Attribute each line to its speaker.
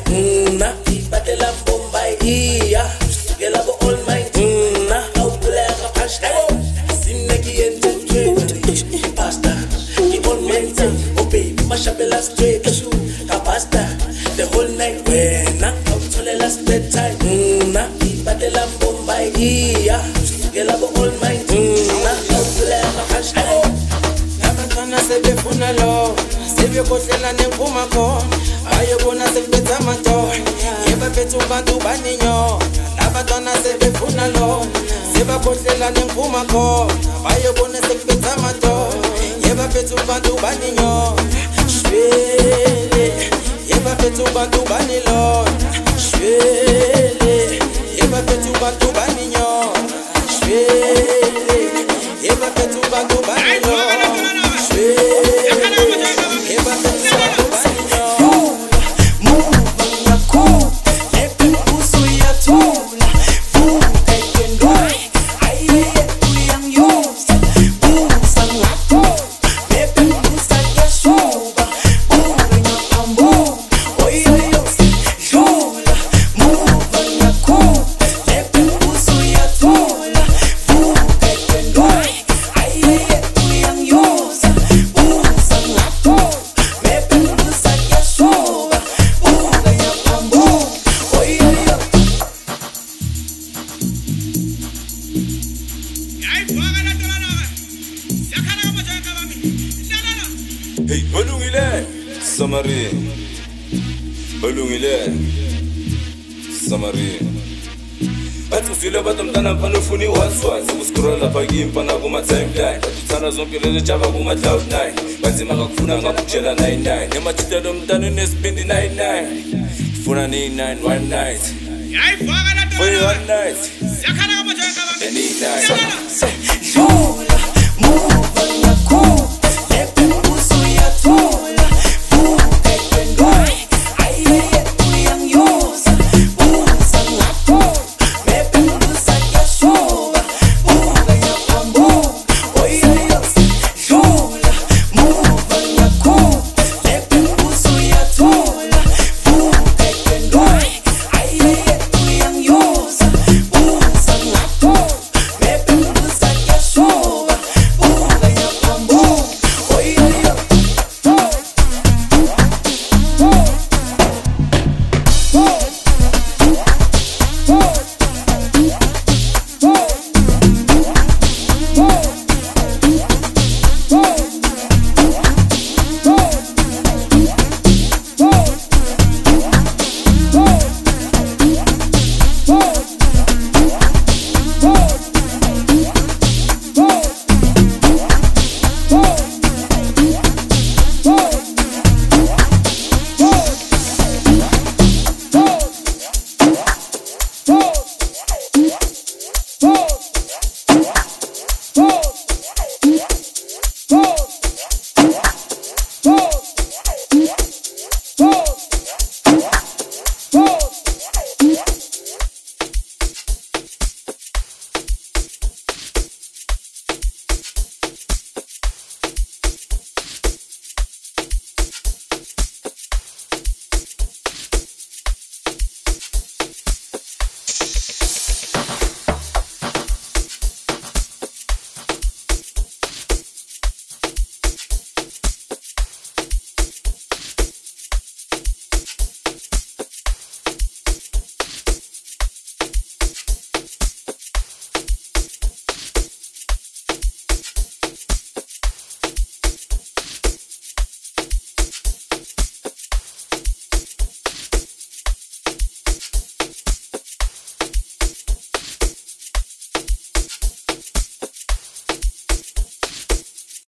Speaker 1: Na ibatela Bombay iya sukela bo all night na awulela hashtag simneki yente pasta keep on maintain oh baby mashabela straight kapasta the whole night wena awutholela spare time na ibatela Bombay iya sukela bo all night na awulela hashtag
Speaker 2: abantwana sebefuna lo sebekhohlela nemphuma khona ayebona sekubetha amadoda yebaphethe ubantu baninyo abantwana sebefuna lo sebakhohlela nemphuma khona ayebona sekubetha amadoda yebaphethe ubantu baninyo shwele yebaphethe ubantu banilo shwele yebaphethe ubantu baninyo shwele yebaphethe ubantu banilo shwele
Speaker 3: Hey, olungile Samari bathi ufile bathi mntana mfana ufuna iwaswazi ukuscrolla phaki mfana kuma timeline bathana zonke lezi java kuma cloud 9 banzima kakufuna ngakutshela 99 emathitelo mntana nespendi 99 ufuna ni 9 one night
Speaker 4: yayifaka la
Speaker 3: for one night
Speaker 4: yakhala kama jaka
Speaker 3: any night
Speaker 1: Jula